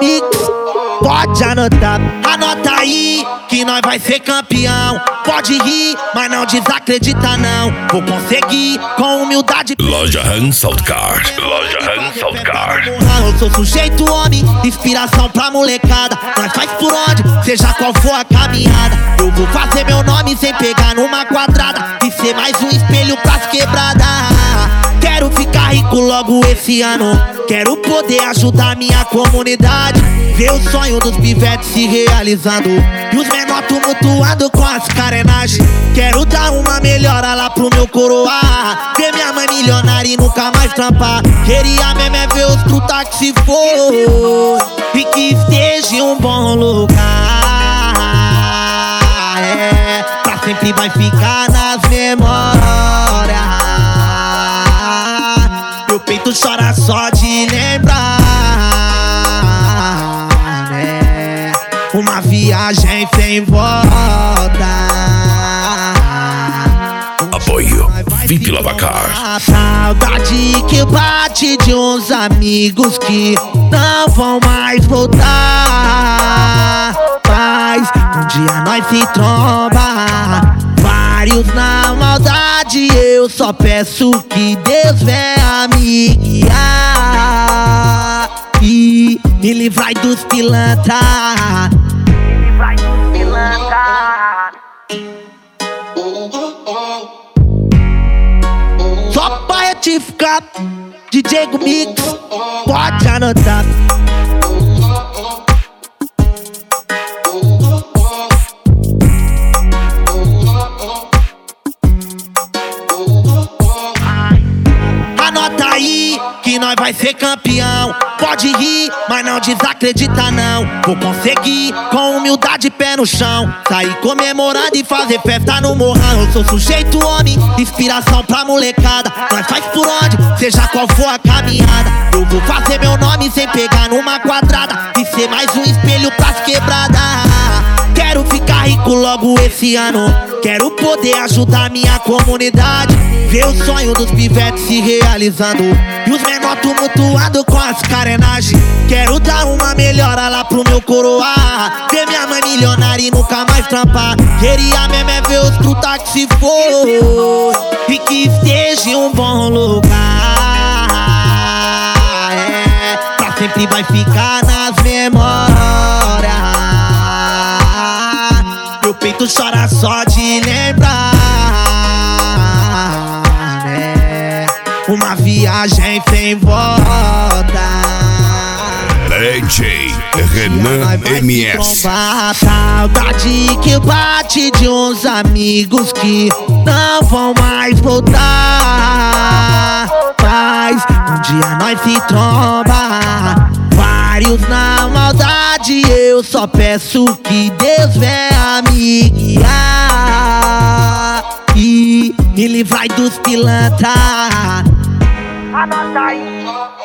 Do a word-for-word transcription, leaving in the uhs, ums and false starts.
Mix, pode anotar, anota aí que nós vai ser campeão. Pode rir, mas não desacredita não. Vou conseguir com humildade. Loja Hansaltkar, Loja Hansaltkar. Eu sou sujeito homem, inspiração pra molecada. Nós faz por onde, seja qual for a caminhada. Eu vou fazer meu nome sem pegar numa quadrada e ser mais um espelho pras quebradas. Quero ficar rico logo esse ano. Quero poder ajudar minha comunidade. Ver o sonho dos pivetes se realizando e os menor tumultuando com as carenagens. Quero dar uma melhora lá pro meu coroa. Ver minha mãe milionária e nunca mais trampar. Queria mesmo é ver os truta que se for e que esteja em um bom lugar. É, pra sempre vai ficar nas memórias. Meu peito chora só de lembrar, né? Uma viagem sem volta. Apoio V I P Lavacar. A saudade que bate de uns amigos que não vão mais voltar. Mas um dia nós se tromba, vários na maldade. Eu só peço que Deus venha me guiar e me livrai dos pilantra. Me livrai dos pilantra. Só pra retificar, D J Mix, pode anotar. Anota aí que nós vai ser campeão. Pode rir, mas não desacredita não. Vou conseguir com humildade, pé no chão. Sair comemorando e fazer festa no morrão. Eu sou sujeito homem, inspiração pra molecada. Nós faz por onde, seja qual for a caminhada. Eu vou fazer meu nome sem pegar numa quadrada e ser mais um espelho pras quebradas. Quero ficar rico logo esse ano. Quero poder ajudar minha comunidade. Ver o sonho dos pivetes se realizando e os menor tumultuando com as carenagens. Quero dar uma melhora lá pro meu coroa. Ver minha mãe milionária e nunca mais trampar. Queria mesmo é ver os truta que se for e que esteja em um bom lugar. É, pra sempre vai ficar nas memórias. Meu peito chora só de lembrar, né? Uma viagem sem volta. D J Renan M S. A saudade que bate de uns amigos que não vão mais voltar. Mas um dia nós se tromba, vários na maldade. Eu só peço que Deus venha me guiar e me livrai dos pilantra. Anota aí.